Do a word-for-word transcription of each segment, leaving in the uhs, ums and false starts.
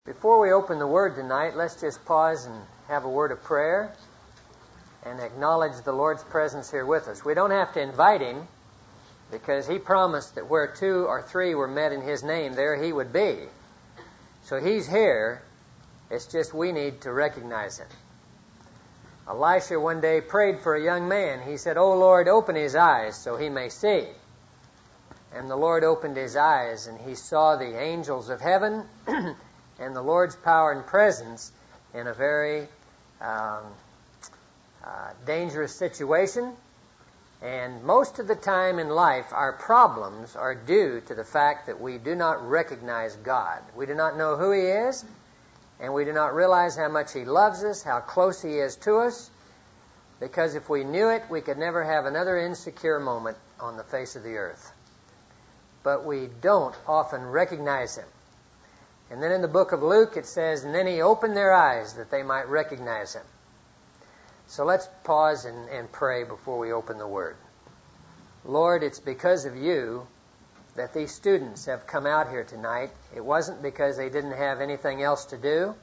Before we open the Word tonight, let's just pause and have a word of prayer and acknowledge the Lord's presence here with us. We don't have to invite Him because He promised that where two or three were met in His name, there He would be. So He's here. It's just we need to recognize Him. Elisha one day prayed for a young man. He said, "Oh Lord, open his eyes so he may see." And the Lord opened his eyes, and he saw the angels of heaven and the Lord's power and presence in a very um, uh, dangerous situation. And most of the time in life, our problems are due to the fact that we do not recognize God. We do not know who He is, and we do not realize how much He loves us, how close He is to us, because if we knew it, we could never have another insecure moment on the face of the earth. But we don't often recognize Him. And then in the book of Luke it says, "And then He opened their eyes that they might recognize Him." So let's pause and, and pray before we open the Word. Lord, it's because of You that these students have come out here tonight. It wasn't because they didn't have anything else to do.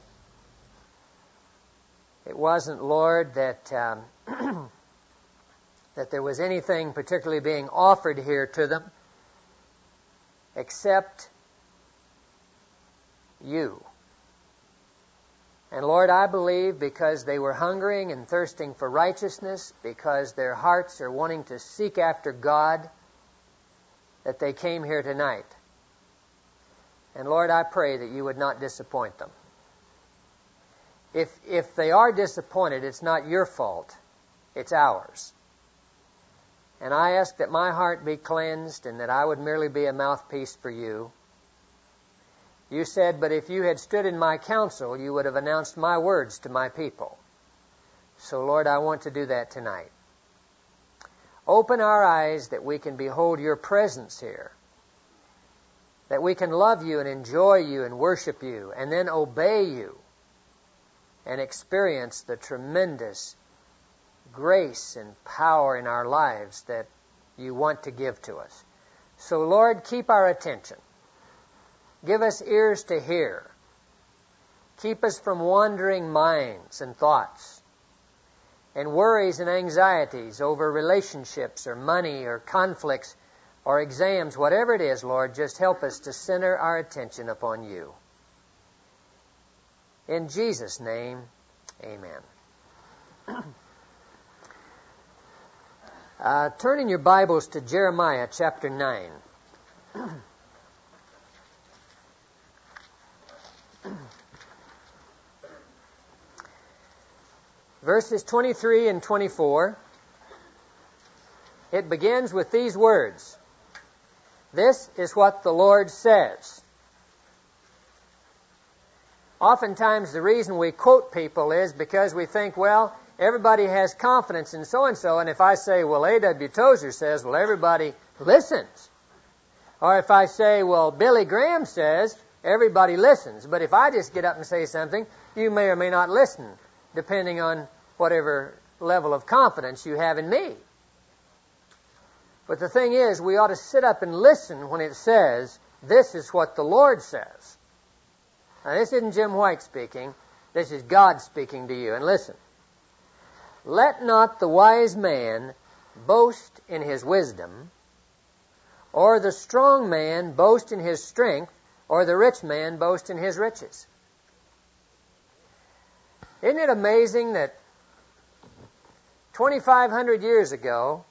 It wasn't, Lord, that um, that there was anything particularly being offered here to them except You. And Lord, I believe because they were hungering and thirsting for righteousness, because their hearts are wanting to seek after God, that they came here tonight. And Lord, I pray that You would not disappoint them. If, if they are disappointed, it's not Your fault, it's ours. And I ask that my heart be cleansed and that I would merely be a mouthpiece for You. You said, "But if you had stood in my counsel, you would have announced my words to my people." So, Lord, I want to do that tonight. Open our eyes that we can behold Your presence here, that we can love You and enjoy You and worship You, and then obey You and experience the tremendous grace and power in our lives that You want to give to us. So, Lord, keep our attention. Give us ears to hear. Keep us from wandering minds and thoughts and worries and anxieties over relationships or money or conflicts or exams, whatever it is, Lord, just help us to center our attention upon You. In Jesus' name, amen. uh, turn in your Bibles to Jeremiah chapter nine. Verses twenty-three and twenty-four, it begins with these words. "This is what the Lord says." Oftentimes the reason we quote people is because we think, well, everybody has confidence in so-and-so, and if I say, well, A W Tozer says, well, everybody listens. Or if I say, well, Billy Graham says, everybody listens. But if I just get up and say something, you may or may not listen, depending on whatever level of confidence you have in me. But the thing is, we ought to sit up and listen when it says, "This is what the Lord says." Now, this isn't Jim White speaking. This is God speaking to you. And listen. "Let not the wise man boast in his wisdom, or the strong man boast in his strength, or the rich man boast in his riches." Isn't it amazing that twenty-five hundred years ago,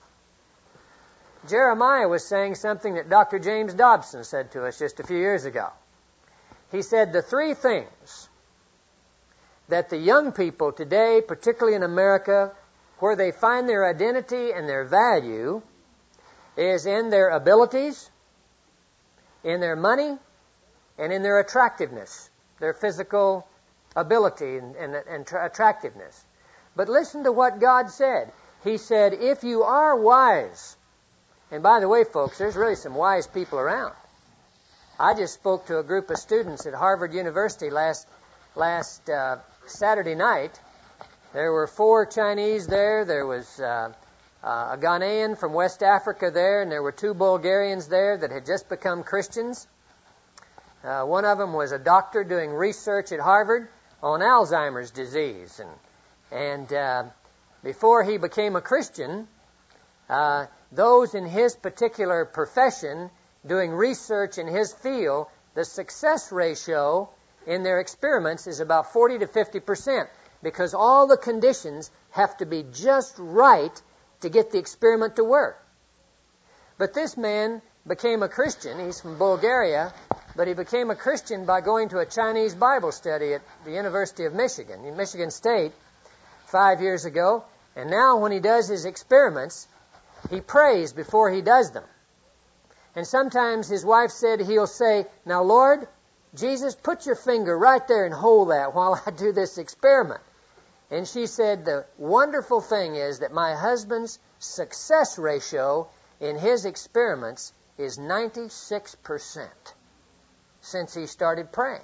Jeremiah was saying something that Doctor James Dobson said to us just a few years ago. He said the three things that the young people today, particularly in America, where they find their identity and their value is in their abilities, in their money, and in their attractiveness, their physical ability and, and, and tra- attractiveness. But listen to what God said. He said, if you are wise, and by the way, folks, there's really some wise people around. I just spoke to a group of students at Harvard University last last uh, Saturday night. There were four Chinese there. There was uh, uh, a Ghanaian from West Africa there, and there were two Bulgarians there that had just become Christians. Uh, one of them was a doctor doing research at Harvard on Alzheimer's disease. And, and uh, before he became a Christian, uh, those in his particular profession doing research in his field, the success ratio in their experiments is about forty to fifty percent because all the conditions have to be just right to get the experiment to work. But this man became a Christian. He's from Bulgaria, but he became a Christian by going to a Chinese Bible study at the University of Michigan, in Michigan State, five years ago. And now when he does his experiments, he prays before he does them. And sometimes his wife said he'll say, "Now, Lord, Jesus, put your finger right there and hold that while I do this experiment." And she said, the wonderful thing is that my husband's success ratio in his experiments is ninety-six percent since he started praying.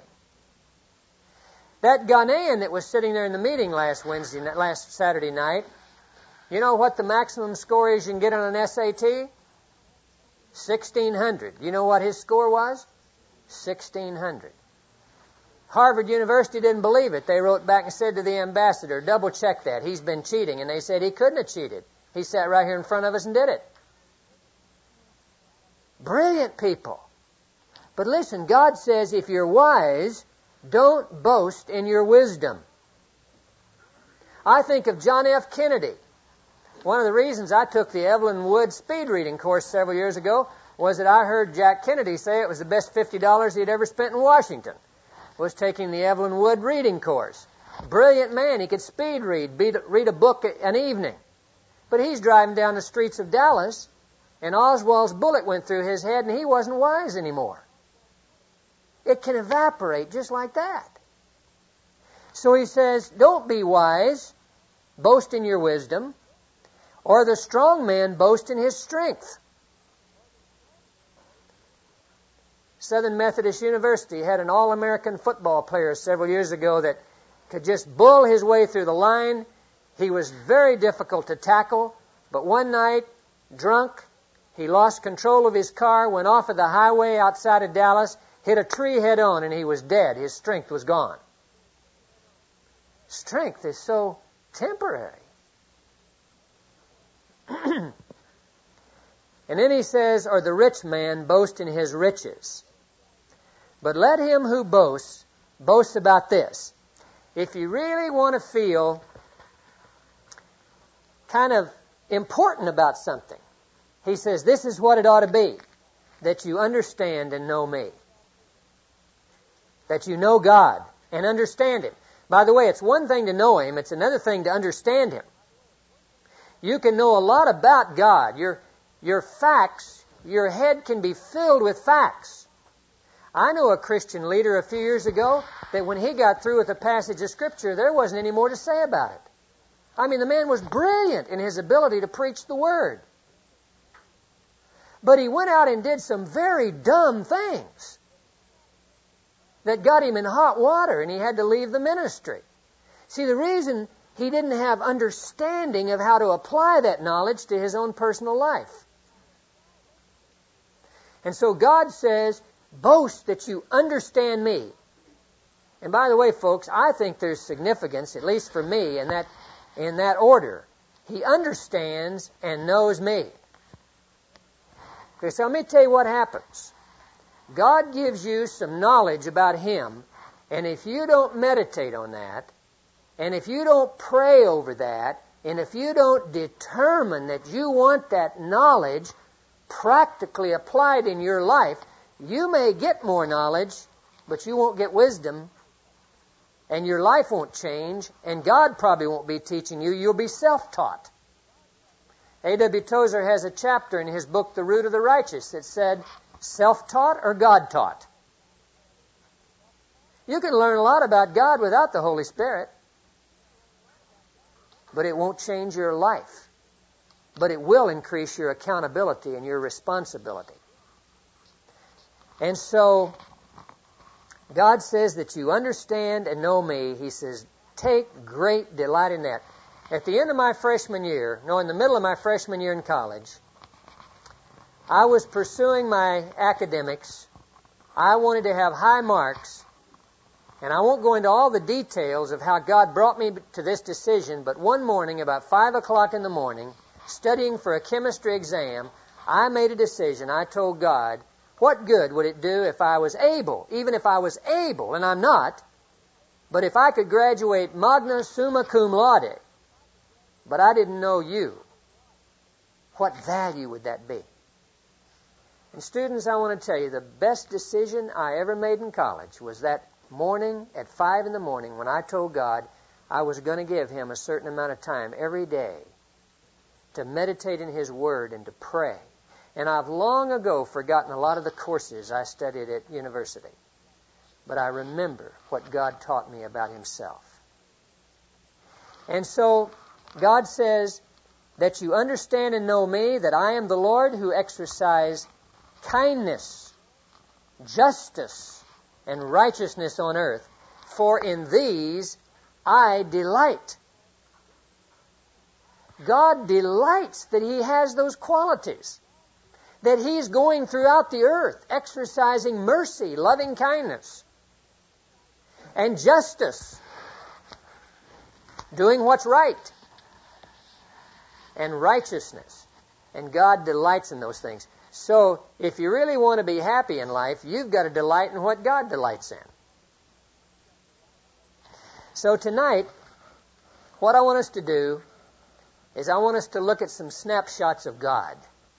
That Ghanaian that was sitting there in the meeting last Wednesday, last Saturday night, you know what the maximum score is you can get on an S A T? sixteen hundred. You know what his score was? sixteen hundred. Harvard University didn't believe it. They wrote back and said to the ambassador, double check that. He's been cheating. And they said he couldn't have cheated. He sat right here in front of us and did it. Brilliant people. But listen, God says if you're wise, don't boast in your wisdom. I think of John F. Kennedy. One of the reasons I took the Evelyn Wood speed reading course several years ago was that I heard Jack Kennedy say it was the best fifty dollars he'd ever spent in Washington, was taking the Evelyn Wood reading course. Brilliant man. He could speed read, read a book an evening. But he's driving down the streets of Dallas, and Oswald's bullet went through his head, and he wasn't wise anymore. It can evaporate just like that. So he says, don't be wise, boast in your wisdom, or the strong man boast in his strength. Southern Methodist University had an All-American football player several years ago that could just bull his way through the line. He was very difficult to tackle, but one night, drunk, he lost control of his car, went off of the highway outside of Dallas, hit a tree head-on, and he was dead. His strength was gone. Strength is so temporary. And then he says, or the rich man boast in his riches. But let him who boasts, boast about this. If you really want to feel kind of important about something, he says, this is what it ought to be, that you understand and know me. That you know God and understand Him. By the way, it's one thing to know Him, it's another thing to understand Him. You can know a lot about God. Your, your facts, your head can be filled with facts. I know a Christian leader a few years ago that when he got through with a passage of Scripture, there wasn't any more to say about it. I mean, the man was brilliant in his ability to preach the Word. But he went out and did some very dumb things that got him in hot water, and he had to leave the ministry. See, the reason he didn't have understanding of how to apply that knowledge to his own personal life. And so God says, boast that you understand me. And by the way, folks, I think there's significance, at least for me, in that, in that order. He understands and knows me. Okay, so let me tell you what happens. God gives you some knowledge about Him, and if you don't meditate on that, and if you don't pray over that, and if you don't determine that you want that knowledge practically applied in your life, you may get more knowledge, but you won't get wisdom, and your life won't change, and God probably won't be teaching you. You'll be self-taught. A W Tozer has a chapter in his book, The Root of the Righteous, that said, self-taught or God-taught? You can learn a lot about God without the Holy Spirit, but it won't change your life. But it will increase your accountability and your responsibility. And so, God says that you understand and know me. He says, take great delight in that. At the end of my freshman year, no, in the middle of my freshman year in college, I was pursuing my academics, I wanted to have high marks, and I won't go into all the details of how God brought me to this decision, but one morning, about five o'clock in the morning, studying for a chemistry exam, I made a decision. I told God, what good would it do if I was able, even if I was able, and I'm not, but if I could graduate magna summa cum laude, but I didn't know you, what value would that be? And students, I want to tell you, the best decision I ever made in college was that morning at five in the morning when I told God I was going to give Him a certain amount of time every day to meditate in His Word and to pray. And I've long ago forgotten a lot of the courses I studied at university. But I remember what God taught me about Himself. And so God says that you understand and know me, that I am the Lord who exercise kindness, justice, and righteousness on earth, for in these I delight. God delights that He has those qualities, that He's going throughout the earth exercising mercy, loving kindness, and justice, doing what's right, and righteousness. And God delights in those things. So, if you really want to be happy in life, you've got to delight in what God delights in. So tonight, what I want us to do is I want us to look at some snapshots of God.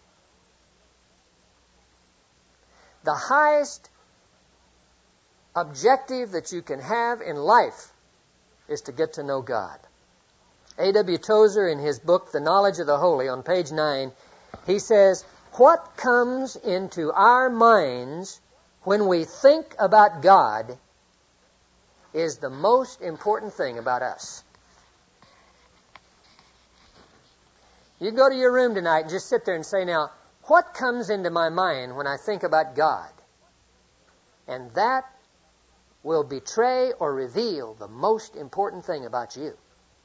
The highest objective that you can have in life is to get to know God. A W Tozer, in his book, The Knowledge of the Holy, on page nine, he says, what comes into our minds when we think about God is the most important thing about us. You go to your room tonight and just sit there and say, now, what comes into my mind when I think about God? And that will betray or reveal the most important thing about you.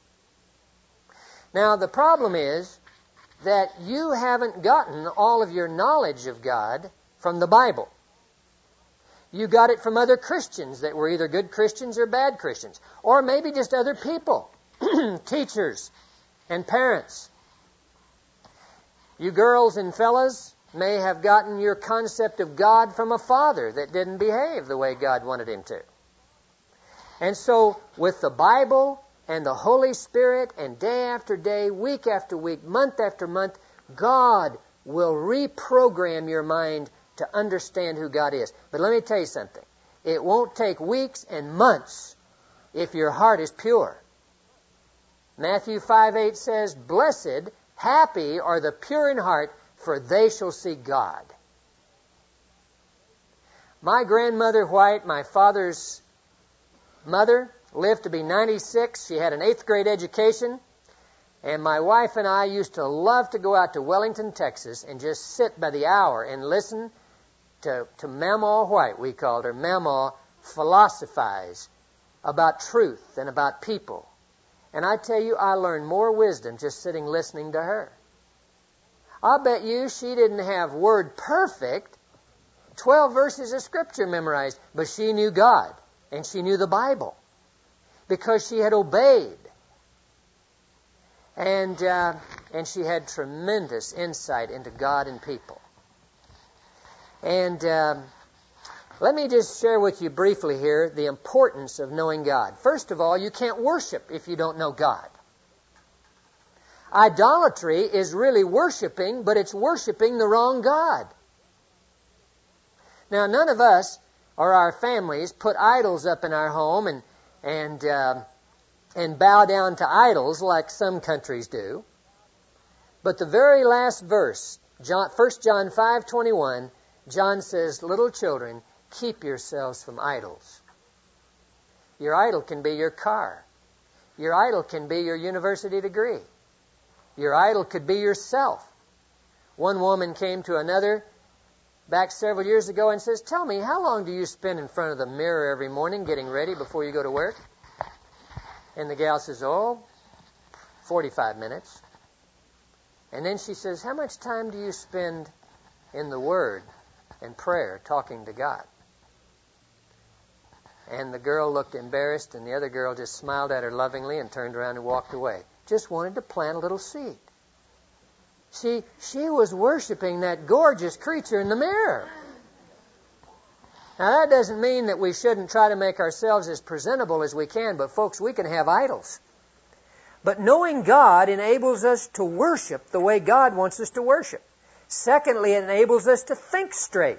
Now, the problem is that you haven't gotten all of your knowledge of God from the Bible. You got it from other Christians that were either good Christians or bad Christians, or maybe just other people, teachers and parents. You girls and fellas may have gotten your concept of God from a father that didn't behave the way God wanted him to. And so, with the Bible and the Holy Spirit, and day after day, week after week, month after month, God will reprogram your mind to understand who God is. But let me tell you something. It won't take weeks and months if your heart is pure. Matthew five eight says, blessed, happy are the pure in heart, for they shall see God. My grandmother White, my father's mother, lived to be ninety-six. She had an eighth grade education. And my wife and I used to love to go out to Wellington, Texas, and just sit by the hour and listen to, to Mamaw White, we called her, Mamaw, philosophize about truth and about people. And I tell you, I learned more wisdom just sitting listening to her. I'll bet you she didn't have word perfect, twelve verses of Scripture memorized, but she knew God, and she knew the Bible, because she had obeyed. And, uh, and she had tremendous insight into God and people. And um, let me just share with you briefly here the importance of knowing God. First of all, you can't worship if you don't know God. Idolatry is really worshiping, but it's worshiping the wrong God. Now, none of us or our families put idols up in our home and and uh, and bow down to idols like some countries do. But the very last verse, John, First John five twenty-one, John says, little children, keep yourselves from idols. Your idol can be your car. Your idol can be your university degree. Your idol could be yourself. One woman came to another back several years ago and says, tell me, how long do you spend in front of the mirror every morning getting ready before you go to work? And the gal says, oh, forty-five minutes. And then she says, how much time do you spend in the Word and prayer talking to God? And the girl looked embarrassed, and the other girl just smiled at her lovingly and turned around and walked away. Just wanted to plant a little seed. See, she was worshiping that gorgeous creature in the mirror. Now, that doesn't mean that we shouldn't try to make ourselves as presentable as we can, but folks, we can have idols. But knowing God enables us to worship the way God wants us to worship. Secondly, it enables us to think straight.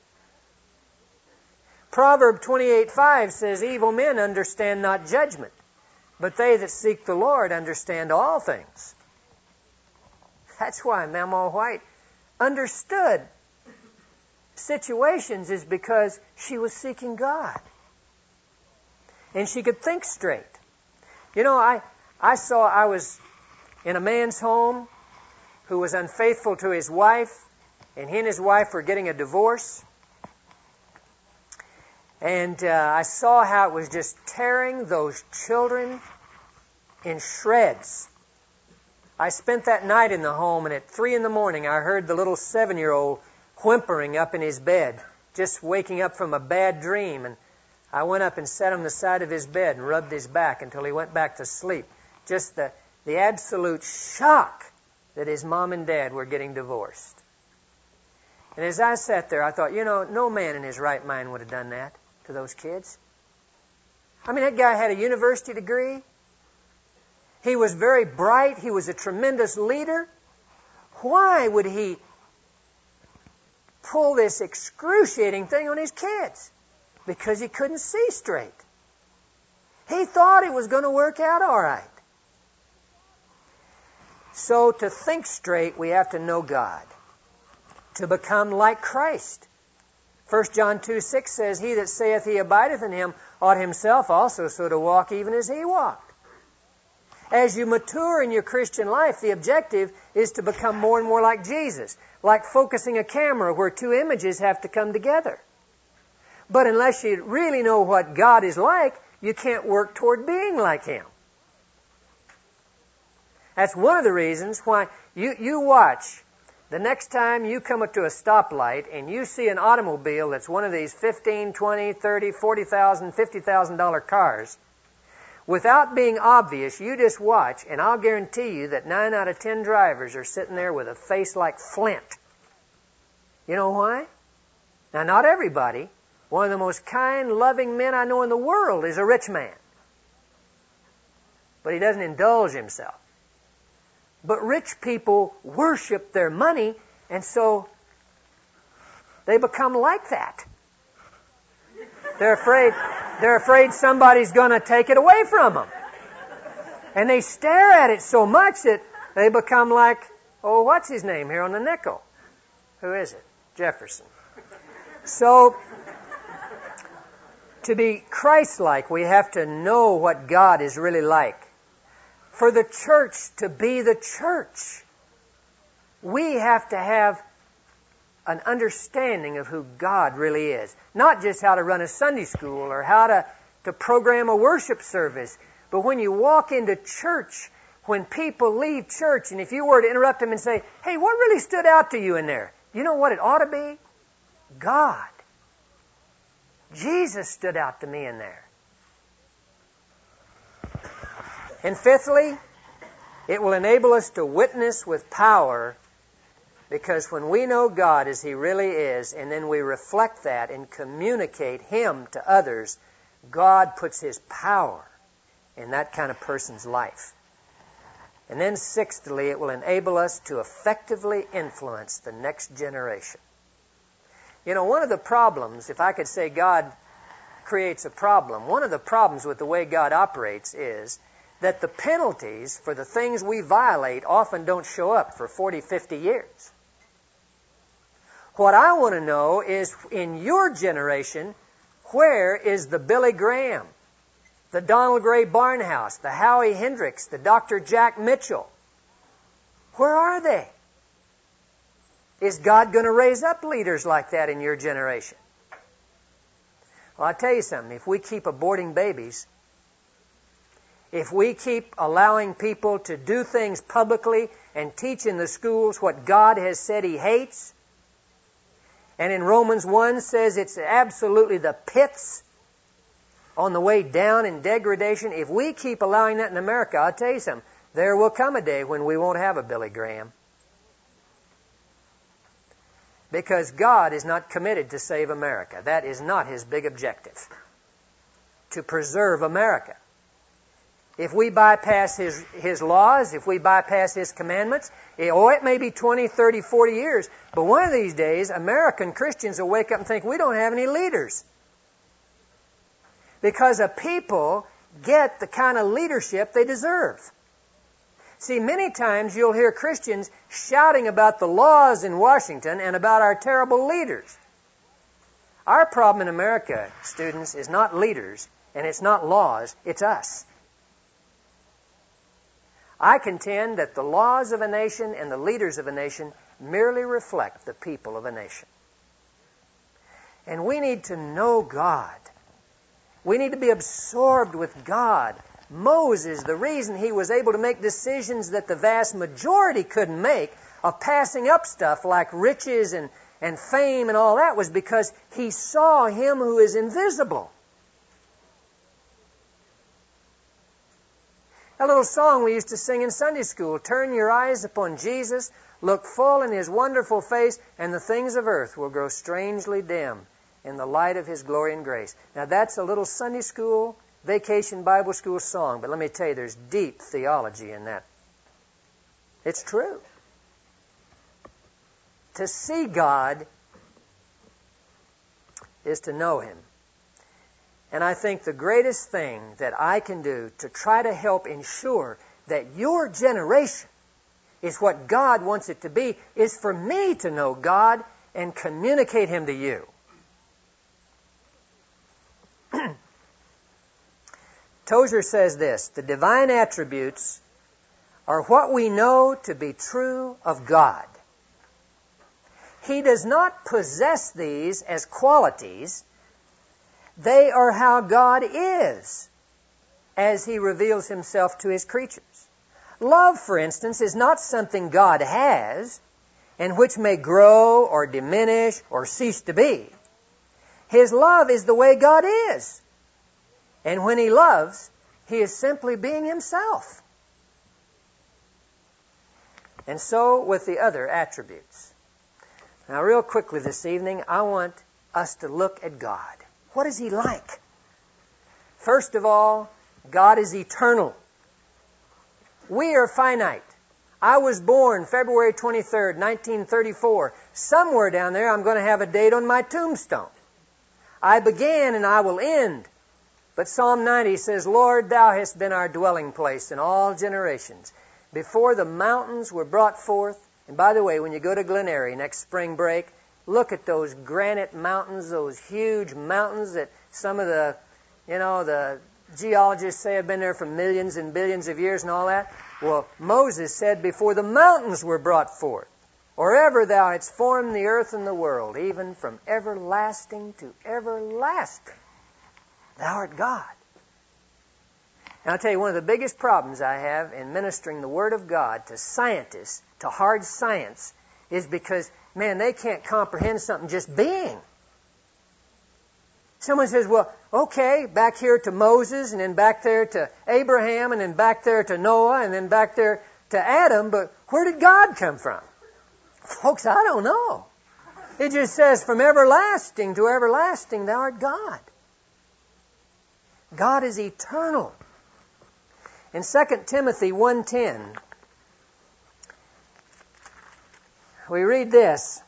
Proverb twenty-eight five says, evil men understand not judgment, but they that seek the Lord understand all things. That's why Mama White understood situations, is because she was seeking God. And she could think straight. You know, I, I saw, I was in a man's home who was unfaithful to his wife, and he and his wife were getting a divorce. And uh, I saw how it was just tearing those children in shreds. I spent that night in the home, and at three in the morning I heard the little seven-year-old whimpering up in his bed, just waking up from a bad dream. And I went up and sat on the side of his bed and rubbed his back until he went back to sleep. Just the, the absolute shock that his mom and dad were getting divorced. And as I sat there, I thought, you know, no man in his right mind would have done that to those kids. I mean, that guy had a university degree. He was very bright. He was a tremendous leader. Why would he pull this excruciating thing on his kids? Because he couldn't see straight. He thought it was going to work out all right. So to think straight, we have to know God. To become like Christ. First John two six says, he that saith he abideth in him ought himself also so to walk even as he walked. As you mature in your Christian life, the objective is to become more and more like Jesus. Like focusing a camera where two images have to come together. But unless you really know what God is like, you can't work toward being like Him. That's one of the reasons why you, you watch. The next time you come up to a stoplight and you see an automobile that's one of these fifteen, twenty, thirty, forty thousand, fifty thousand dollar cars, without being obvious, you just watch, and I'll guarantee you that nine out of ten drivers are sitting there with a face like flint. You know why? Now, not everybody. One of the most kind, loving men I know in the world is a rich man. But he doesn't indulge himself. But rich people worship their money, and so they become like that. They're afraid, they're afraid somebody's going to take it away from them. And they stare at it so much that they become like, oh, what's his name here on the nickel? Who is it? Jefferson. So, to be Christ-like, we have to know what God is really like. For the church to be the church, we have to have an understanding of who God really is. Not just how to run a Sunday school or how to, to program a worship service, but when you walk into church, when people leave church, and if you were to interrupt them and say, hey, what really stood out to you in there? You know what it ought to be? God. Jesus stood out to me in there. And fifthly, it will enable us to witness with power, because when we know God as He really is, and then we reflect that and communicate Him to others, God puts His power in that kind of person's life. And then sixthly, it will enable us to effectively influence the next generation. You know, one of the problems, if I could say God creates a problem, one of the problems with the way God operates is that the penalties for the things we violate often don't show up for forty, fifty years. What I want to know is, in your generation, where is the Billy Graham, the Donald Gray Barnhouse, the Howie Hendricks, the Doctor Jack Mitchell? Where are they? Is God going to raise up leaders like that in your generation? Well, I'll tell you something. If we keep aborting babies, if we keep allowing people to do things publicly and teach in the schools what God has said He hates, and in Romans one says it's absolutely the pits on the way down in degradation, if we keep allowing that in America, I'll tell you something, there will come a day when we won't have a Billy Graham. Because God is not committed to save America. That is not His big objective. To preserve America. If we bypass His, His laws, if we bypass His commandments, it, oh, it may be twenty, thirty, forty years, but one of these days, American Christians will wake up and think, we don't have any leaders. Because a people get the kind of leadership they deserve. See, many times you'll hear Christians shouting about the laws in Washington and about our terrible leaders. Our problem in America, students, is not leaders and it's not laws, it's us. I contend that the laws of a nation and the leaders of a nation merely reflect the people of a nation. And we need to know God. We need to be absorbed with God. Moses, the reason he was able to make decisions that the vast majority couldn't make, of passing up stuff like riches and, and fame and all that, was because he saw Him who is invisible. A little song we used to sing in Sunday school, turn your eyes upon Jesus, look full in His wonderful face, and the things of earth will grow strangely dim in the light of His glory and grace. Now that's a little Sunday school, vacation Bible school song, but let me tell you, there's deep theology in that. It's true. To see God is to know Him. And I think the greatest thing that I can do to try to help ensure that your generation is what God wants it to be is for me to know God and communicate Him to you. Tozer says this, the divine attributes are what we know to be true of God. He does not possess these as qualities. They are how God is as He reveals Himself to His creatures. Love, for instance, is not something God has and which may grow or diminish or cease to be. His love is the way God is. And when He loves, He is simply being Himself. And so with the other attributes. Now, real quickly this evening, I want us to look at God. What is He like? First of all, God is eternal. We are finite. I was born February twenty-third, nineteen thirty-four. Somewhere down there, I'm going to have a date on my tombstone. I began and I will end. But Psalm ninety says, Lord, Thou hast been our dwelling place in all generations. Before the mountains were brought forth, and by the way, when you go to Glen Eyrie next spring break, look at those granite mountains, those huge mountains that some of the, you know, the geologists say have been there for millions and billions of years and all that. Well, Moses said, before the mountains were brought forth, or ever Thou hadst formed the earth and the world, even from everlasting to everlasting, Thou art God. And I'll tell you, one of the biggest problems I have in ministering the Word of God to scientists, to hard science, is because, man, they can't comprehend something just being. Someone says, well, okay, back here to Moses, and then back there to Abraham, and then back there to Noah, and then back there to Adam, but where did God come from? Folks, I don't know. It just says, from everlasting to everlasting, Thou art God. God is eternal. In Second Timothy one ten, we read this.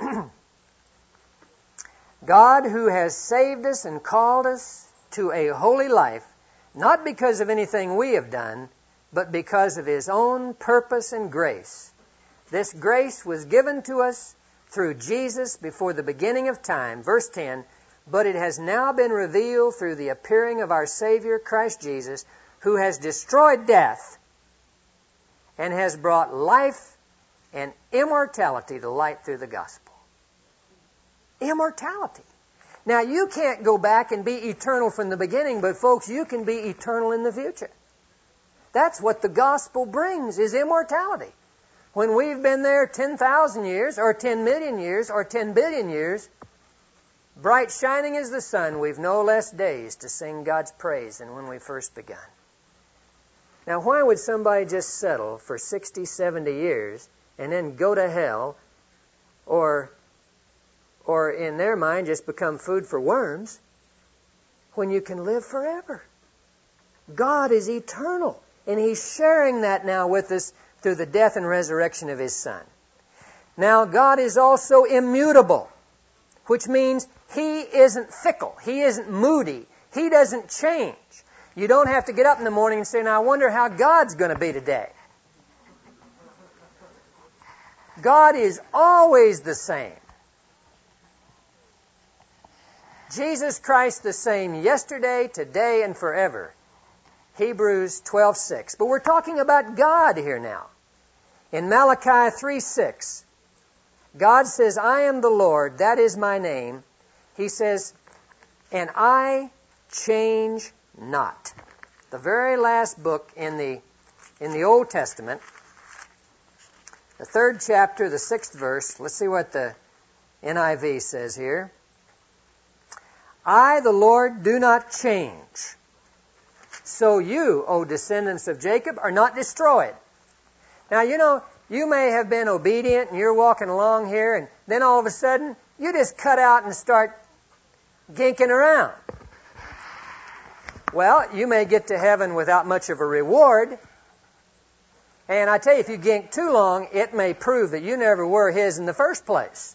God, who has saved us and called us to a holy life, not because of anything we have done, but because of His own purpose and grace. This grace was given to us through Jesus before the beginning of time. Verse ten, but it has now been revealed through the appearing of our Savior, Christ Jesus, who has destroyed death and has brought life and immortality to light through the gospel. Immortality. Now, you can't go back and be eternal from the beginning, but folks, you can be eternal in the future. That's what the gospel brings, is immortality. When we've been there ten thousand years, or ten million years, or ten billion years, bright shining as the sun, we've no less days to sing God's praise than when we first begun. Now, why would somebody just settle for sixty, seventy years and then go to hell, or, or in their mind just become food for worms, when you can live forever? God is eternal, and He's sharing that now with us through the death and resurrection of His Son. Now, God is also immutable, which means He isn't fickle. He isn't moody. He doesn't change. You don't have to get up in the morning and say, now I wonder how God's going to be today. God is always the same. Jesus Christ the same yesterday, today, and forever. Hebrews twelve six. But we're talking about God here now. In Malachi three six, God says, I am the Lord, that is my name. He says, and I change not. The very last book in the in the Old Testament, the third chapter, the sixth verse. Let's see what the N I V says here. I, the Lord, do not change. So you, O descendants of Jacob, are not destroyed. Now, you know, you may have been obedient and you're walking along here, and then all of a sudden, you just cut out and start ginking around. Well, you may get to heaven without much of a reward. And I tell you, if you gink too long, it may prove that you never were His in the first place.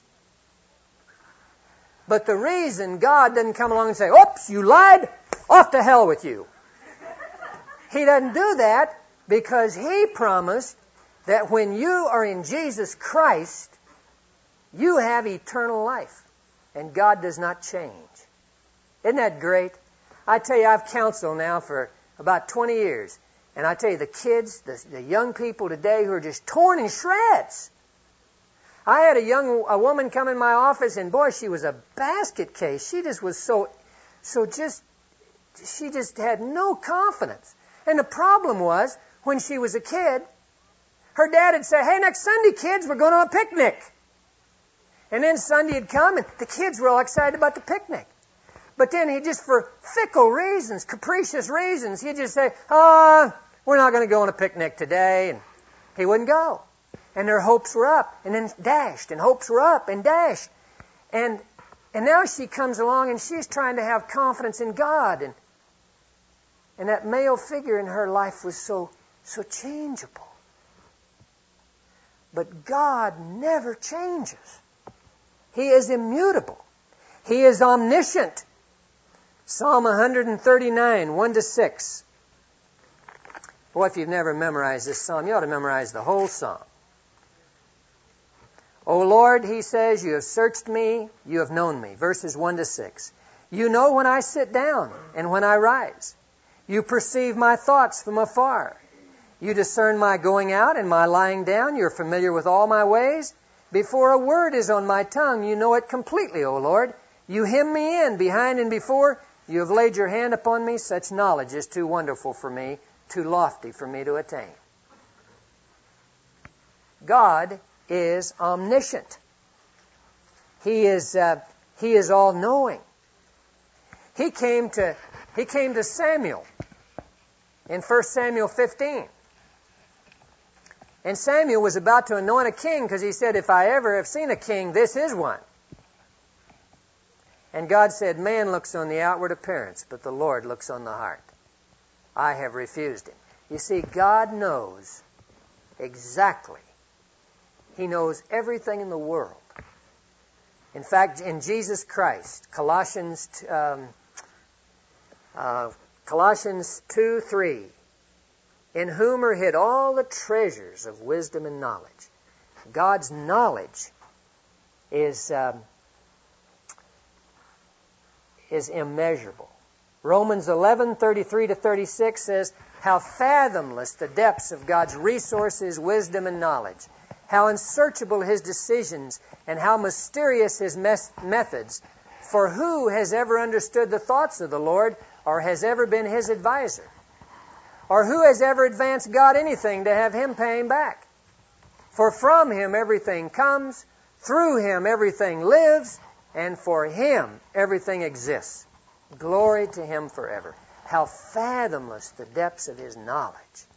But the reason God doesn't come along and say, oops, you lied, off to hell with you. He doesn't do that because He promised that when you are in Jesus Christ, you have eternal life. And God does not change. Isn't that great? I tell you, I've counseled now for about twenty years. And I tell you, the kids, the, the young people today who are just torn in shreds. I had a young a woman come in my office, and boy, she was a basket case. She just was so, so just, she just had no confidence. And the problem was, when she was a kid, her dad would say, hey, next Sunday, kids, we're going to a picnic. And then Sunday had come, and the kids were all excited about the picnic. But then he just, for fickle reasons, capricious reasons, he'd just say, oh, we're not going to go on a picnic today. And he wouldn't go. And their hopes were up, and then dashed, and hopes were up, and dashed. And and now she comes along, and she's trying to have confidence in God. And and that male figure in her life was so, so changeable. But God never changes. He is immutable. He is omniscient. Psalm one thirty-nine, one to six. Boy, if you've never memorized this psalm, you ought to memorize the whole psalm. O Lord, He says, you have searched me, you have known me. Verses one to six. You know when I sit down and when I rise. You perceive my thoughts from afar. You discern my going out and my lying down. You're familiar with all my ways. Before a word is on my tongue, you know it completely, O Lord. You hem me in behind and before. You have laid your hand upon me. Such knowledge is too wonderful for me, too lofty for me to attain. God is omniscient. He is uh, He is all-knowing. He came to He came to Samuel in First Samuel fifteen. And Samuel was about to anoint a king because he said, if I ever have seen a king, this is one. And God said, man looks on the outward appearance, but the Lord looks on the heart. I have refused him. You see, God knows exactly. He knows everything in the world. In fact, in Jesus Christ, Colossians, um, uh, Colossians two three, in whom are hid all the treasures of wisdom and knowledge. God's knowledge is um, is immeasurable. Romans eleven thirty-three to thirty-six says, how fathomless the depths of God's resources, wisdom, and knowledge. How unsearchable His decisions, and how mysterious His mes- methods. For who has ever understood the thoughts of the Lord, or has ever been His advisor? Or who has ever advanced God anything to have Him pay Him back? For from Him everything comes, through Him everything lives, and for Him everything exists. Glory to Him forever. How fathomless the depths of His knowledge.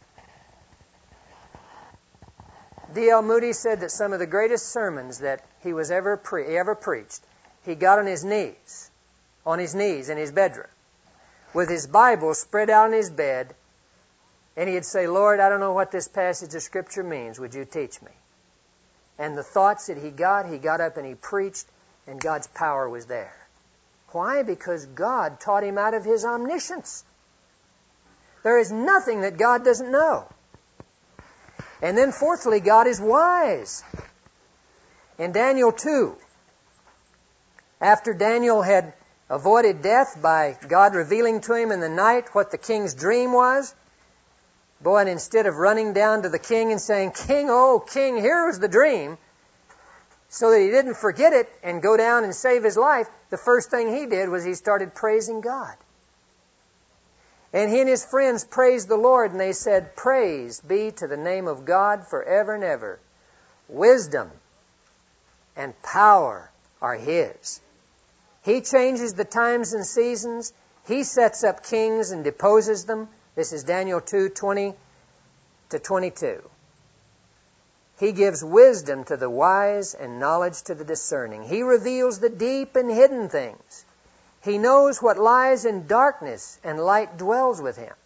D L Moody said that some of the greatest sermons that he was ever pre- he ever preached, he got on his knees, on his knees in his bedroom, with his Bible spread out on his bed, and he'd say, Lord, I don't know what this passage of Scripture means. Would you teach me? And the thoughts that he got, he got up and he preached, and God's power was there. Why? Because God taught him out of His omniscience. There is nothing that God doesn't know. And then fourthly, God is wise. In Daniel two, after Daniel had avoided death by God revealing to him in the night what the king's dream was, boy, and instead of running down to the king and saying, King, oh, King, here was the dream, so that he didn't forget it and go down and save his life, the first thing he did was he started praising God. And he and his friends praised the Lord, and they said, Praise be to the name of God forever and ever. Wisdom and power are His. He changes the times and seasons. He sets up kings and deposes them. This is Daniel two, twenty to twenty-two. He gives wisdom to the wise and knowledge to the discerning. He reveals the deep and hidden things. He knows what lies in darkness, and light dwells with Him.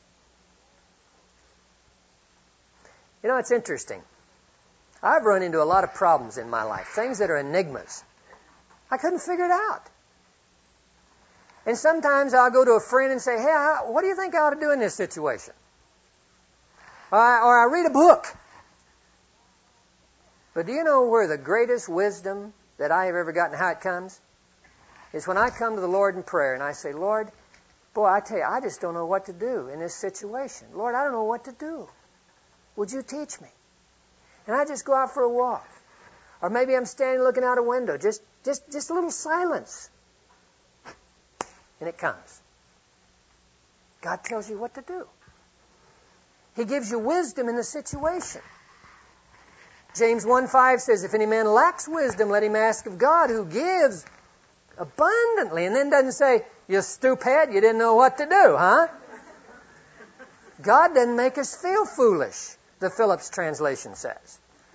You know, it's interesting. I've run into a lot of problems in my life, things that are enigmas. I couldn't figure it out. And sometimes I'll go to a friend and say, hey, what do you think I ought to do in this situation? Or I, or I read a book. But do you know where the greatest wisdom that I have ever gotten, how it comes? Is when I come to the Lord in prayer and I say, Lord, boy, I tell you, I just don't know what to do in this situation. Lord, I don't know what to do. Would you teach me? And I just go out for a walk. Or maybe I'm standing looking out a window, just, just, just a little silence. And it comes. God tells you what to do. He gives you wisdom in the situation. James one five says, if any man lacks wisdom, let him ask of God, who gives abundantly. And then doesn't say, you stupid, you didn't know what to do, huh? God doesn't make us feel foolish, the Phillips translation says.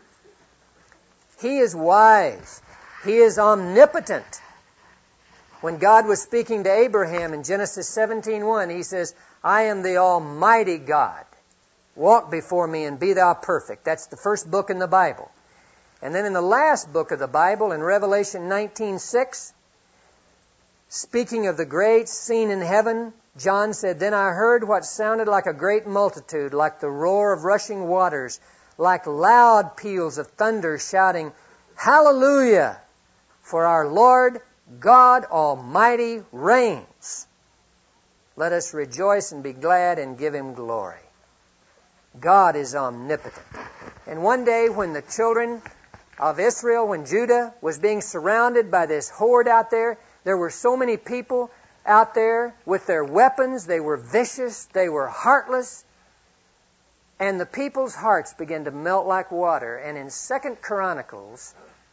He is wise. He is omnipotent. When God was speaking to Abraham in Genesis seventeen one, He says, I am the Almighty God. Walk before me and be thou perfect. That's the first book in the Bible. And then in the last book of the Bible, in Revelation nineteen six, speaking of the great scene in heaven, John said, Then I heard what sounded like a great multitude, like the roar of rushing waters, like loud peals of thunder, shouting, Hallelujah! For our Lord God Almighty reigns. Let us rejoice and be glad and give Him glory. God is omnipotent. And one day when the children of Israel, when Judah was being surrounded by this horde out there, there were so many people out there with their weapons. They were vicious. They were heartless. And the people's hearts began to melt like water. And in Second Chronicles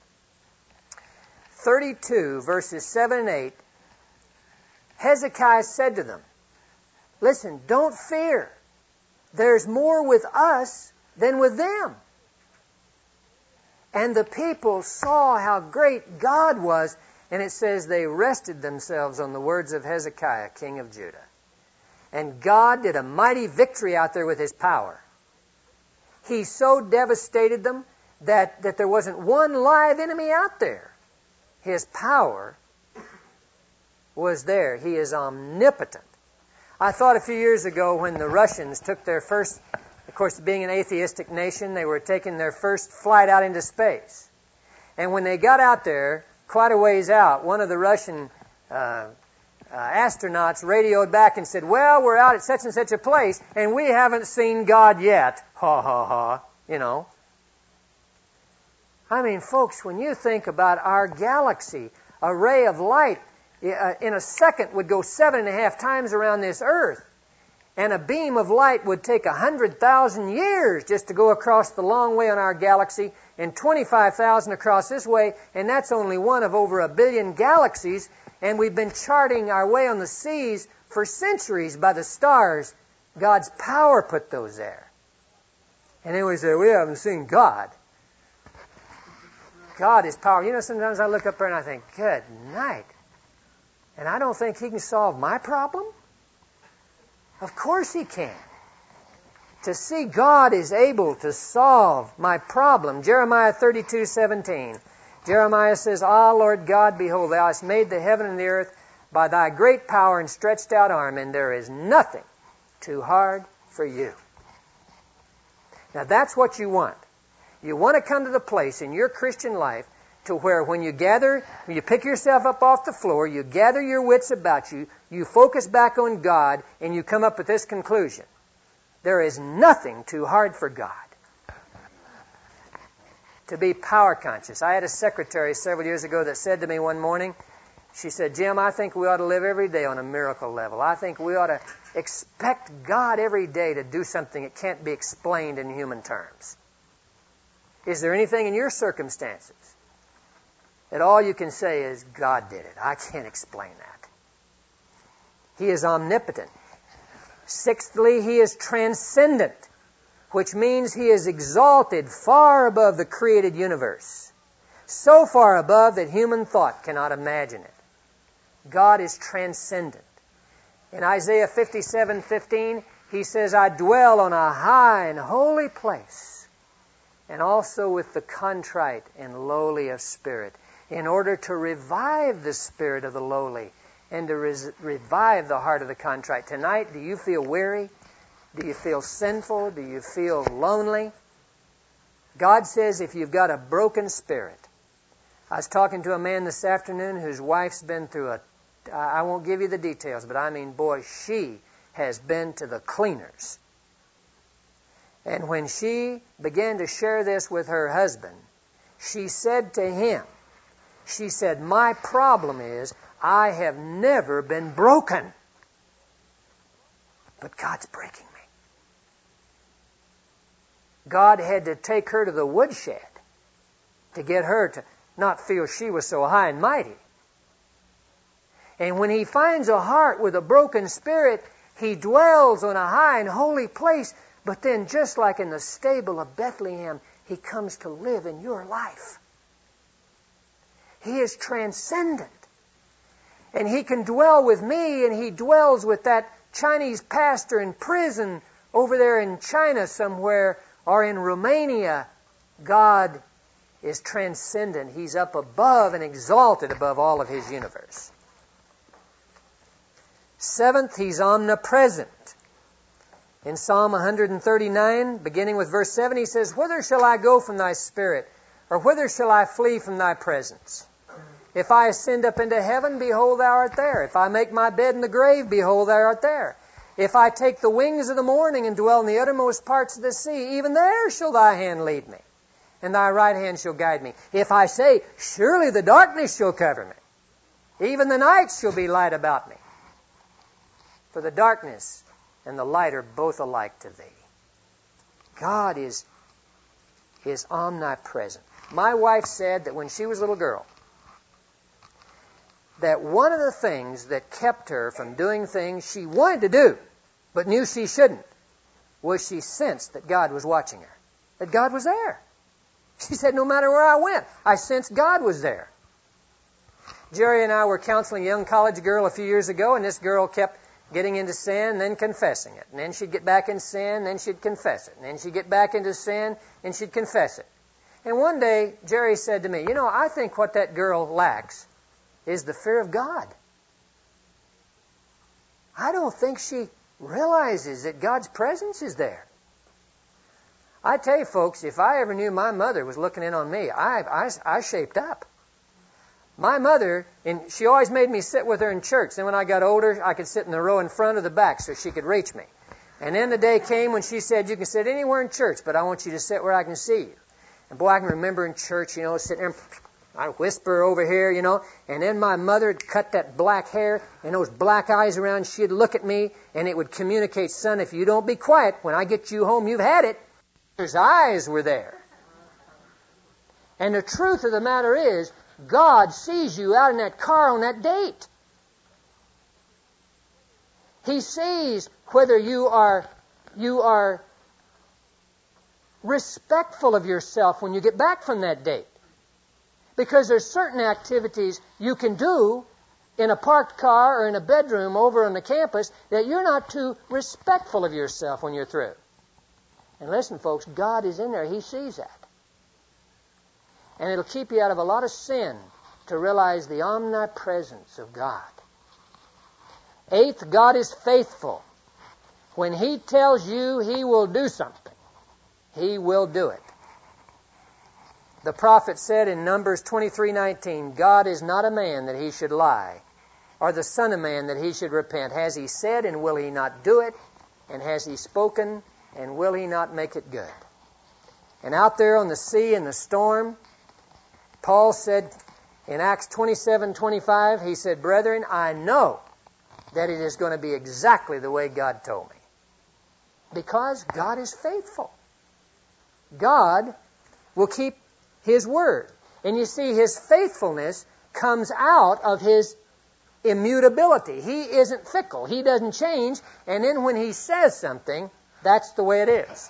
thirty-two, verses seven and eight, Hezekiah said to them, Listen, don't fear. There's more with us than with them. And the people saw how great God was, and it says they rested themselves on the words of Hezekiah, king of Judah. And God did a mighty victory out there with His power. He so devastated them that, that there wasn't one live enemy out there. His power was there. He is omnipotent. I thought a few years ago when the Russians took their first, of course, being an atheistic nation, they were taking their first flight out into space. And when they got out there, quite a ways out, one of the Russian uh, uh, astronauts radioed back and said, well, we're out at such and such a place, and we haven't seen God yet. Ha, ha, ha. You know. I mean, folks, when you think about our galaxy, a ray of light in a second would go seven and a half times around this earth. And a beam of light would take a hundred thousand years just to go across the long way on our galaxy, and twenty-five thousand across this way, and that's only one of over a billion galaxies, and we've been charting our way on the seas for centuries by the stars. God's power put those there. And then we say, we haven't seen God. God is power. You know, sometimes I look up there and I think, good night. And I don't think He can solve my problem? Of course He can. To see God is able to solve my problem. Jeremiah thirty-two seventeen. Jeremiah says, Ah, Lord God, behold, Thou hast made the heaven and the earth by Thy great power and stretched out arm, and there is nothing too hard for You. Now that's what you want. You want to come to the place in your Christian life to where when you gather, when you pick yourself up off the floor, you gather your wits about you, you focus back on God, and you come up with this conclusion. There is nothing too hard for God. To be power conscious. I had a secretary several years ago that said to me one morning, she said, Jim, I think we ought to live every day on a miracle level. I think we ought to expect God every day to do something that can't be explained in human terms. Is there anything in your circumstances that all you can say is, God did it? I can't explain that. He is omnipotent. Sixthly, He is transcendent, which means He is exalted far above the created universe, so far above that human thought cannot imagine it. God is transcendent. In Isaiah fifty-seven fifteen, He says, I dwell on a high and holy place, and also with the contrite and lowly of spirit, in order to revive the spirit of the lowly and to res- revive the heart of the contrite. Tonight, do you feel weary? Do you feel sinful? Do you feel lonely? God says if you've got a broken spirit. I was talking to a man this afternoon whose wife's been through a, I won't give you the details, but I mean, boy, she has been to the cleaners. And when she began to share this with her husband, she said to him, she said, my problem is I have never been broken, but God's breaking me. God had to take her to the woodshed to get her to not feel she was so high and mighty. And when He finds a heart with a broken spirit, He dwells on a high and holy place. But then, just like in the stable of Bethlehem, He comes to live in your life. He is transcendent. And He can dwell with me, and He dwells with that Chinese pastor in prison over there in China somewhere, or in Romania. God is transcendent. He's up above and exalted above all of His universe. Seventh, He's omnipresent. In Psalm one thirty-nine, beginning with verse seven, He says, Whither shall I go from Thy Spirit? Or whither shall I flee from Thy presence? If I ascend up into heaven, behold, Thou art there. If I make my bed in the grave, behold, Thou art there. If I take the wings of the morning and dwell in the uttermost parts of the sea, even there shall Thy hand lead me, and Thy right hand shall guide me. If I say, surely the darkness shall cover me, even the night shall be light about me. For the darkness and the light are both alike to Thee. God is, is omnipresent. My wife said that when she was a little girl, that one of the things that kept her from doing things she wanted to do, but knew she shouldn't, was she sensed that God was watching her, that God was there. She said, no matter where I went, I sensed God was there. Jerry and I were counseling a young college girl a few years ago, and this girl kept getting into sin and then confessing it. And then she'd get back in sin, and then she'd confess it. And then she'd get back into sin, and she'd confess it. And one day, Jerry said to me, you know, I think what that girl lacks is the fear of God. I don't think she realizes that God's presence is there. I tell you, folks, if I ever knew my mother was looking in on me, I, I, I shaped up. My mother, and she always made me sit with her in church. Then when I got older, I could sit in the row in front or the back so she could reach me. And then the day came when she said, you can sit anywhere in church, but I want you to sit where I can see you. And boy, I can remember in church, you know, sitting there, I'd whisper over here, you know, and then my mother would cut that black hair and those black eyes around. She'd look at me, and it would communicate, son, if you don't be quiet, when I get you home, you've had it. His eyes were there. And the truth of the matter is, God sees you out in that car on that date. He sees whether you are, you are respectful of yourself when you get back from that date. Because there's certain activities you can do in a parked car or in a bedroom over on the campus that you're not too respectful of yourself when you're through. And listen, folks, God is in there. He sees that. And it'll keep you out of a lot of sin to realize the omnipresence of God. Eighth, God is faithful. When He tells you He will do something, He will do it. The prophet said in Numbers twenty-three nineteen, God is not a man that He should lie, or the son of man that He should repent. Has He said, and will He not do it? And has He spoken, and will He not make it good? And out there on the sea in the storm, Paul said in Acts twenty-seven twenty-five, he said, brethren, I know that it is going to be exactly the way God told me. Because God is faithful. God will keep His word. And you see, His faithfulness comes out of His immutability. He isn't fickle. He doesn't change. And then when He says something, that's the way it is.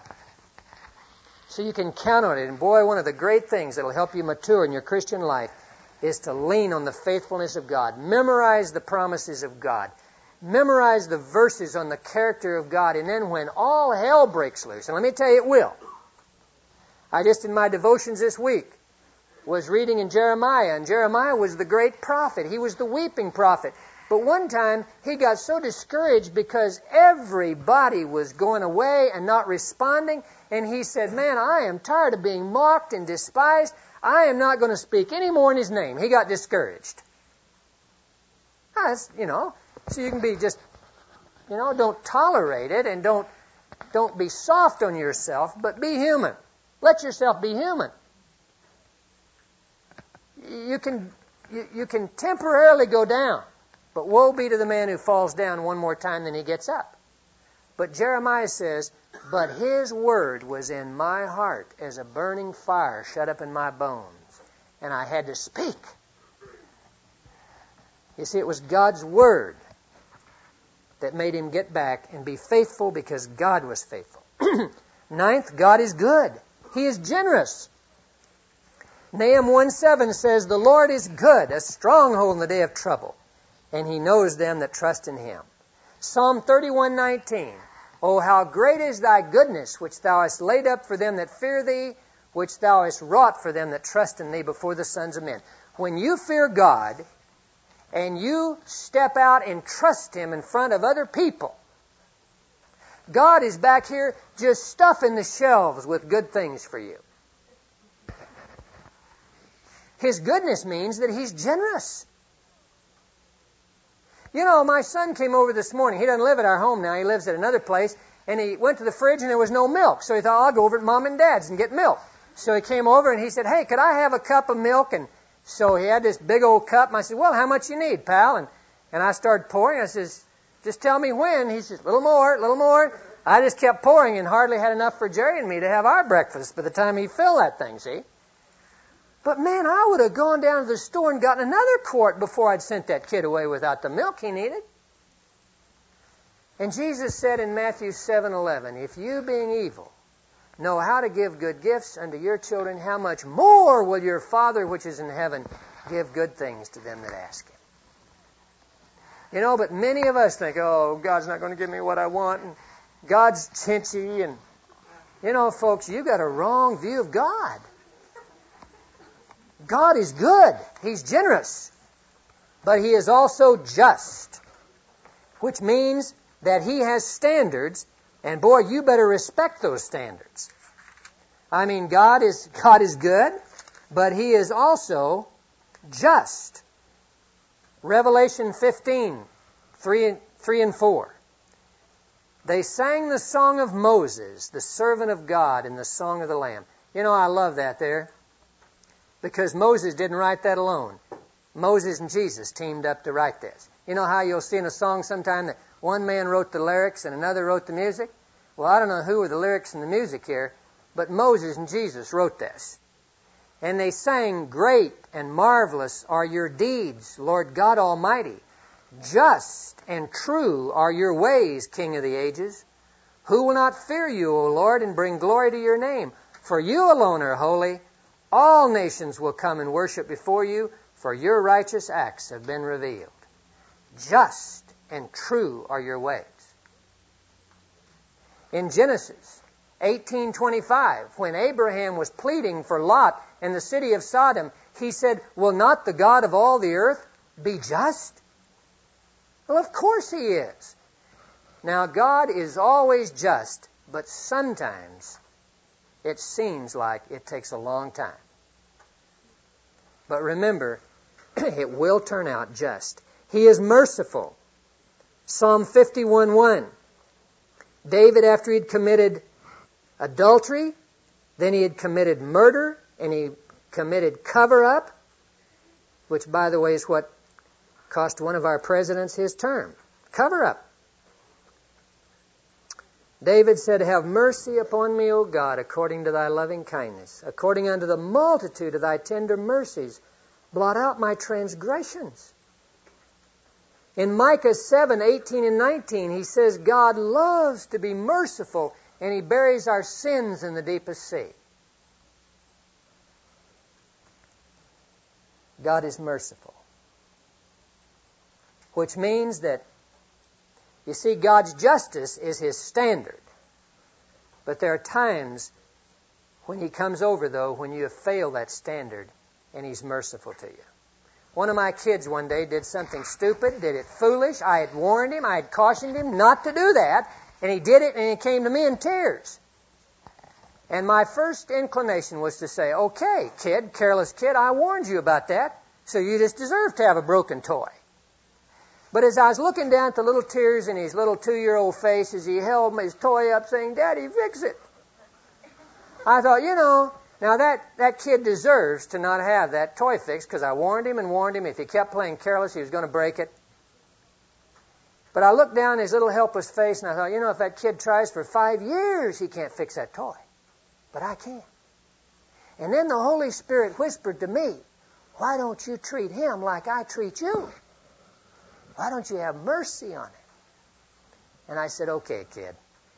So you can count on it. And boy, one of the great things that will help you mature in your Christian life is to lean on the faithfulness of God. Memorize the promises of God. Memorize the verses on the character of God. And then when all hell breaks loose, and let me tell you, it will. I just, in my devotions this week, was reading in Jeremiah, and Jeremiah was the great prophet. He was the weeping prophet. But one time, he got so discouraged because everybody was going away and not responding, and he said, man, I am tired of being mocked and despised. I am not going to speak any more in His name. He got discouraged. That's, you know, so you can be just, you know, don't tolerate it, and don't, don't be soft on yourself, but be human. Let yourself be human. You can, you, you can temporarily go down, but woe be to the man who falls down one more time than he gets up. But Jeremiah says, but His word was in my heart as a burning fire shut up in my bones, and I had to speak. You see, it was God's word that made him get back and be faithful because God was faithful. Ninth, God is good. He is generous. Nahum one seven says, the Lord is good, a stronghold in the day of trouble, and He knows them that trust in Him. Psalm thirty-one nineteen, oh, how great is Thy goodness, which Thou hast laid up for them that fear Thee, which Thou hast wrought for them that trust in Thee before the sons of men. When you fear God, and you step out and trust Him in front of other people, God is back here just stuffing the shelves with good things for you. His goodness means that He's generous. You know, my son came over this morning. He doesn't live at our home now. He lives at another place. And he went to the fridge and there was no milk. So he thought, I'll go over to Mom and Dad's and get milk. So he came over and he said, hey, could I have a cup of milk? And so he had this big old cup. And I said, well, how much you need, pal? And, and I started pouring. I says, just tell me when. He says, a little more, a little more. I just kept pouring and hardly had enough for Jerry and me to have our breakfast by the time he filled that thing, see? But man, I would have gone down to the store and gotten another quart before I'd sent that kid away without the milk he needed. And Jesus said in Matthew seven eleven, if you being evil know how to give good gifts unto your children, how much more will your Father which is in heaven give good things to them that ask Him? You know, but many of us think, oh, God's not going to give me what I want, and God's chinchy, and, you know, folks, you got a wrong view of God. God is good. He's generous. But He is also just, which means that He has standards, and boy, you better respect those standards. I mean, God is, God is good, but He is also just. Revelation fifteen, three and four. They sang the song of Moses, the servant of God, and the song of the Lamb. You know, I love that there. because Moses didn't write that alone. Moses and Jesus teamed up to write this. You know how you'll see in a song sometime that one man wrote the lyrics and another wrote the music? Well, I don't know who were the lyrics and the music here, but Moses and Jesus wrote this. And they sang, "Great and marvelous are your deeds, Lord God Almighty. Just and true are your ways, King of the ages. Who will not fear you, O Lord, and bring glory to your name? For you alone are holy. All nations will come and worship before you, for your righteous acts have been revealed. Just and true are your ways." In Genesis eighteen twenty-five, when Abraham was pleading for Lot and the city of Sodom, he said, "Will not the God of all the earth be just?" Well, of course he is. Now, God is always just, but sometimes it seems like it takes a long time. But remember, it will turn out just. He is merciful. Psalm fifty-one one. David, after he'd committed adultery, then he had committed murder, and he committed cover-up, which, by the way, is what cost one of our presidents his term. Cover-up. David said, "Have mercy upon me, O God, according to thy loving kindness. According unto the multitude of thy tender mercies, blot out my transgressions." In Micah seven eighteen and nineteen, he says, God loves to be merciful, and he buries our sins in the deepest sea. God is merciful. Which means that, you see, God's justice is his standard. But there are times when he comes over, though, when you have failed that standard, and he's merciful to you. One of my kids one day did something stupid, did it foolish. I had warned him, I had cautioned him not to do that, and he did it, and he came to me in tears. And my first inclination was to say, "Okay, kid, careless kid, I warned you about that, so you just deserve to have a broken toy." But as I was looking down at the little tears in his little two-year-old face as he held his toy up saying, "Daddy, fix it," I thought, you know, now that, that kid deserves to not have that toy fixed, because I warned him and warned him if he kept playing careless, he was going to break it. But I looked down at his little helpless face and I thought, you know, if that kid tries for five years, he can't fix that toy. But I can. And then the Holy Spirit whispered to me, "Why don't you treat him like I treat you? Why don't you have mercy on him?" And I said, "Okay, kid."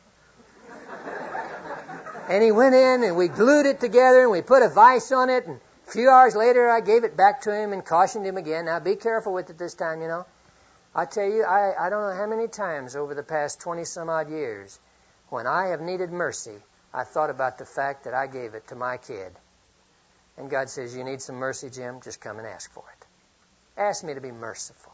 And he went in and we glued it together and we put a vise on it. And a few hours later I gave it back to him and cautioned him again. Now be careful with it this time, you know. I tell you, I, I don't know how many times over the past twenty some odd years when I have needed mercy, I thought about the fact that I gave it to my kid. And God says, "You need some mercy, Jim? Just come and ask for it. Ask me to be merciful."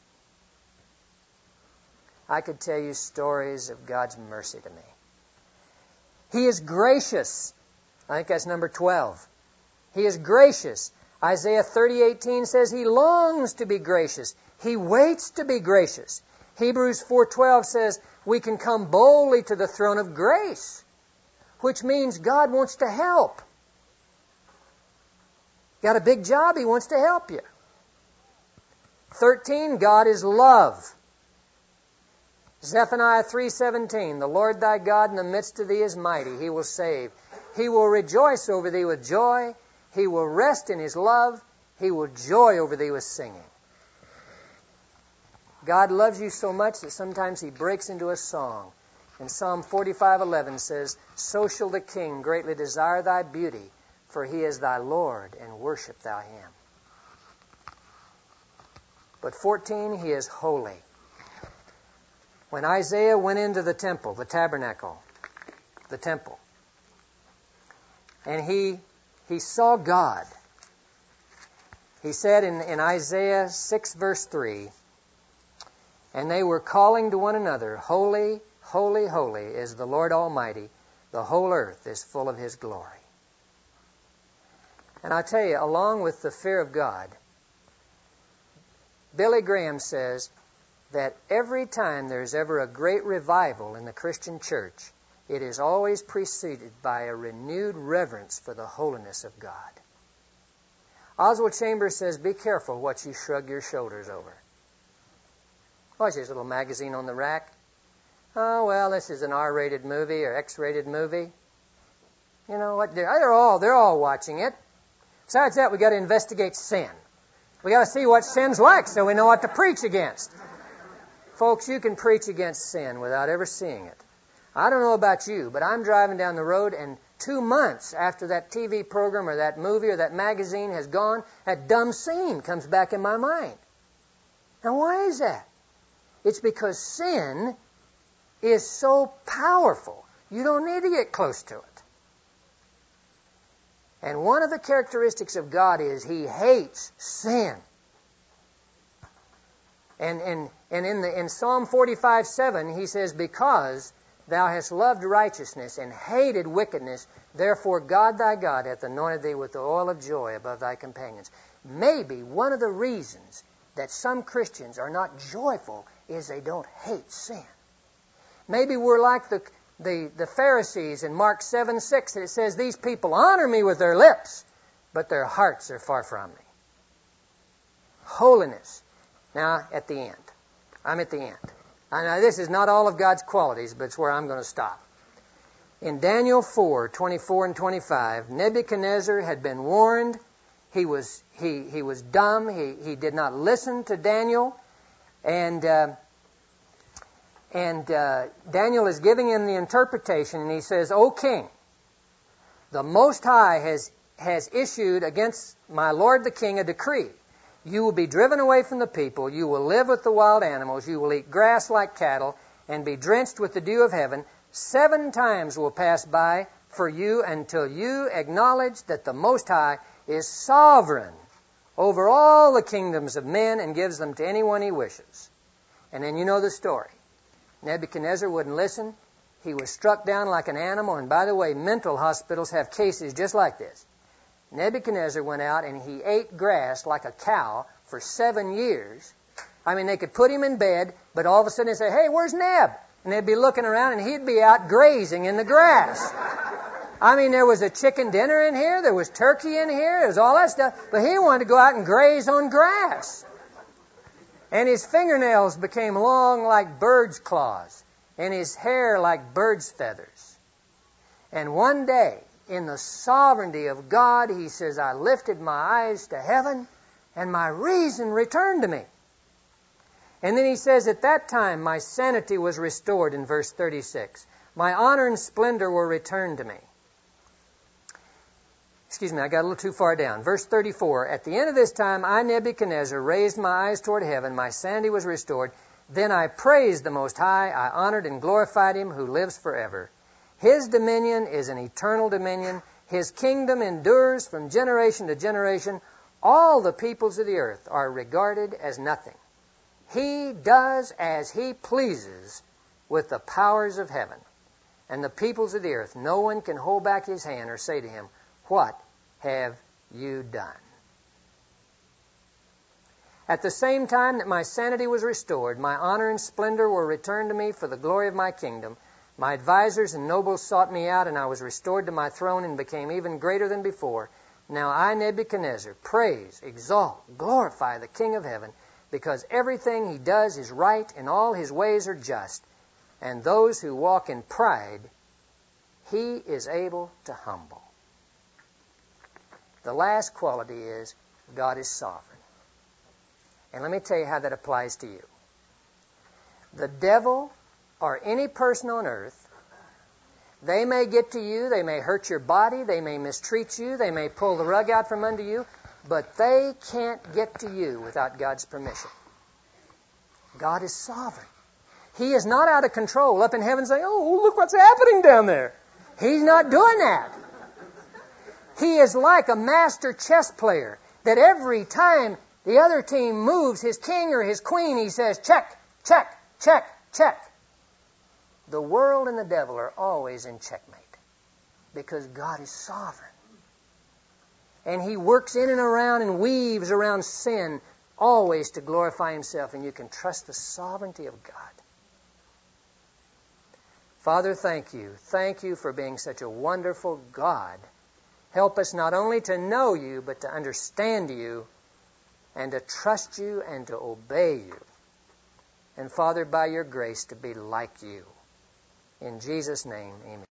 I could tell you stories of God's mercy to me. He is gracious. I think that's number twelve. He is gracious. Isaiah thirty eighteen says he longs to be gracious. He waits to be gracious. Hebrews four twelve says we can come boldly to the throne of grace, which means God wants to help. Got a big job, he wants to help you. thirteen, God is love. Zephaniah three seventeen, "The Lord thy God in the midst of thee is mighty. He will save. He will rejoice over thee with joy. He will rest in his love. He will joy over thee with singing." God loves you so much that sometimes he breaks into a song. And Psalm forty-five eleven says, "So shall the king greatly desire thy beauty, for he is thy Lord, and worship thou him." But fourteen, he is holy. When Isaiah went into the temple, the tabernacle, the temple, and he he saw God, he said in, in Isaiah six verse three, "And they were calling to one another, Holy, holy, holy is the Lord Almighty. The whole earth is full of his glory." And I tell you, along with the fear of God, Billy Graham says that every time there's ever a great revival in the Christian church, it is always preceded by a renewed reverence for the holiness of God. Oswald Chambers says, be careful what you shrug your shoulders over. Watch this little magazine on the rack. Oh, well, this is an R-rated movie or X-rated movie. You know what? They're all, they're all watching it. Besides that, we got to investigate sin. We got to see what sin's like so we know what to preach against. Folks, you can preach against sin without ever seeing it. I don't know about you, but I'm driving down the road, and two months after that T V program or that movie or that magazine has gone, that dumb scene comes back in my mind. Now, why is that? It's because sin is so powerful, you don't need to get close to it. And one of the characteristics of God is He hates sin. And, and, and in, the, in Psalm forty-five seven, He says, because thou hast loved righteousness and hated wickedness, therefore God thy God hath anointed thee with the oil of joy above thy companions. Maybe one of the reasons that some Christians are not joyful is they don't hate sin. Maybe we're like the, the, the Pharisees in Mark seven six. It says, these people honor me with their lips, but their hearts are far from me. Holiness. Now, at the end. I'm at the end. I know this is not all of God's qualities, but it's where I'm going to stop. In Daniel four twenty-four and twenty-five, Nebuchadnezzar had been warned. He was he he was dumb. He he did not listen to Daniel, and uh, and uh, Daniel is giving him the interpretation, and he says, "O king, the Most High has has issued against my lord the king a decree. You will be driven away from the people. You will live with the wild animals. You will eat grass like cattle and be drenched with the dew of heaven. Seven times will pass by for you until you acknowledge that the Most High is sovereign over all the kingdoms of men and gives them to anyone He wishes." And then you know the story. Nebuchadnezzar wouldn't listen. He was struck down like an animal. And by the way, mental hospitals have cases just like this. Nebuchadnezzar went out and he ate grass like a cow for seven years. I mean, they could put him in bed, but all of a sudden they'd say, "Hey, where's Neb?" And they'd be looking around and he'd be out grazing in the grass. I mean, there was a chicken dinner in here, there was turkey in here, there was all that stuff, but he wanted to go out and graze on grass. And his fingernails became long like birds' claws, and his hair like birds' feathers. And one day, in the sovereignty of God, he says, I lifted my eyes to heaven, and my reason returned to me. And then he says, at that time my sanity was restored in verse thirty-six. My honor and splendor were returned to me. Excuse me, I got a little too far down. Verse thirty-four, at the end of this time, I, Nebuchadnezzar, raised my eyes toward heaven. My sanity was restored. Then I praised the Most High. I honored and glorified Him who lives forever. His dominion is an eternal dominion. His kingdom endures from generation to generation. All the peoples of the earth are regarded as nothing. He does as He pleases with the powers of heaven and the peoples of the earth. No one can hold back His hand or say to Him, what have you done? At the same time that my sanity was restored, my honor and splendor were returned to me for the glory of my kingdom. My advisors and nobles sought me out, and I was restored to my throne and became even greater than before. Now I, Nebuchadnezzar, praise, exalt, glorify the King of heaven, because everything He does is right and all His ways are just. And those who walk in pride, He is able to humble. The last quality is God is sovereign. And let me tell you how that applies to you. The devil or any person on earth, they may get to you, they may hurt your body, they may mistreat you, they may pull the rug out from under you, but they can't get to you without God's permission. God is sovereign. He is not out of control up in heaven saying, oh, look what's happening down there. He's not doing that. He is like a master chess player that every time the other team moves his king or his queen, he says, check, check, check, check. The world and the devil are always in checkmate because God is sovereign. And He works in and around and weaves around sin always to glorify Himself, and you can trust the sovereignty of God. Father, thank You. Thank You for being such a wonderful God Help us not only to know you, but to understand you and to trust you and to obey you. And Father, by your grace, to be like you. In Jesus' name, amen.